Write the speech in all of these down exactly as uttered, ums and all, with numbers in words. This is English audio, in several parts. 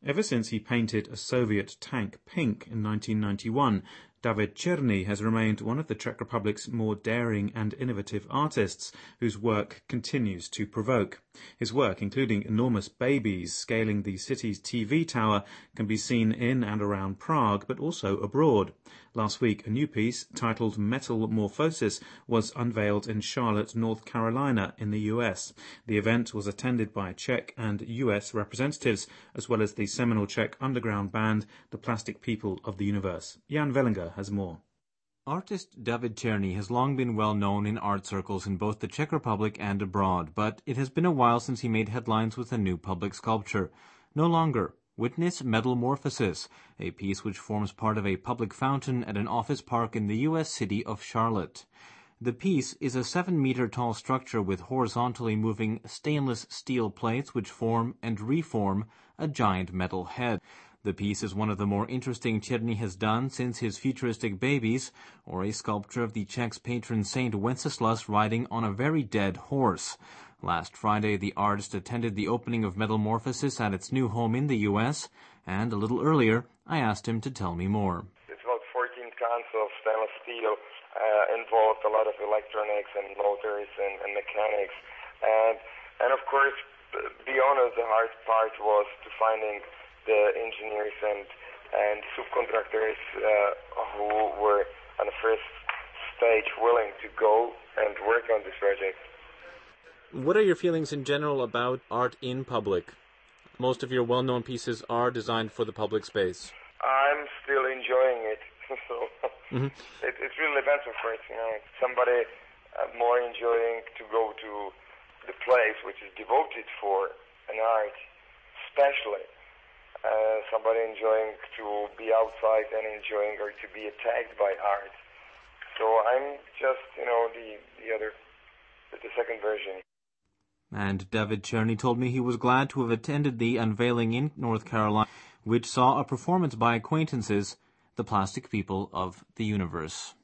Ever since he painted a Soviet tank pink in nineteen ninety-one, David Černý has remained one of the Czech Republic's more daring and innovative artists, whose work continues to provoke. His work, including enormous babies scaling the city's T V tower, can be seen in and around Prague, but also abroad. Last week, a new piece titled Metamorphosis was unveiled in Charlotte, North Carolina, in the U S. The event was attended by Czech and U S representatives, as well as the seminal Czech underground band, the Plastic People of the Universe. Jan Vellinger has more. Artist David Černý has long been well known in art circles in both the Czech Republic and abroad, but it has been a while since he made headlines with a new public sculpture. No longer. Witness Metamorphosis, a piece which forms part of a public fountain at an office park in the U S city of Charlotte. The piece is a seven-meter-tall structure with horizontally moving stainless steel plates which form and reform a giant metal head. The piece is one of the more interesting Černý has done since his futuristic babies, or a sculpture of the Czechs' patron saint Wenceslas riding on a very dead horse. Last Friday, the artist attended the opening of Metamorphosis at its new home in the U S, and a little earlier, I asked him to tell me more. It's about fourteen tons of stainless steel, uh, involved a lot of electronics and motors and, and mechanics. And, and of course, beyond it, the hard part was to finding the engineers and, and subcontractors uh, who were on the first stage willing to go and work on this project. What are your feelings in general about art in public? Most of your well-known pieces are designed for the public space. I'm still enjoying it. so mm-hmm. it, it really depends, of course. You know, somebody uh, more enjoying to go to the place which is devoted for an art, especially. Uh, somebody enjoying to be outside and enjoying or to be attacked by art. So I'm just, you know, the, the other, the second version. And David Černý told me he was glad to have attended the unveiling in North Carolina, which saw a performance by acquaintances, the Plastic People of the Universe.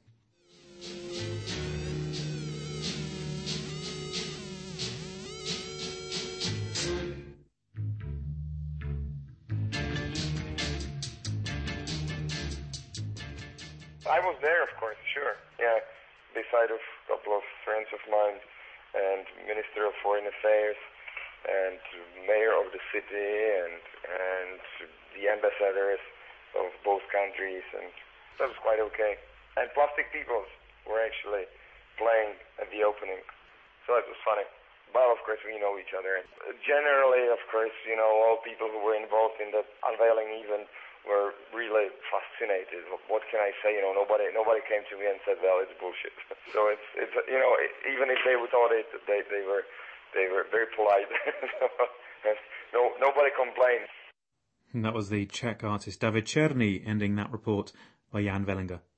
I was there, of course, sure. Yeah, beside of a couple of friends of mine and Minister of Foreign Affairs and Mayor of the city and and the ambassadors of both countries, and that was quite okay. And Plastic People were actually playing at the opening, so it was funny. But of course we know each other. Generally, of course, you know, all people who were involved in that unveiling event were really fascinated. What can I say? You know, nobody nobody came to me and said, "Well, it's bullshit." So it's it's you know, even if they thought it, they they were they were very polite. no nobody complained. And that was the Czech artist David Černý ending that report by Jan Vellinger.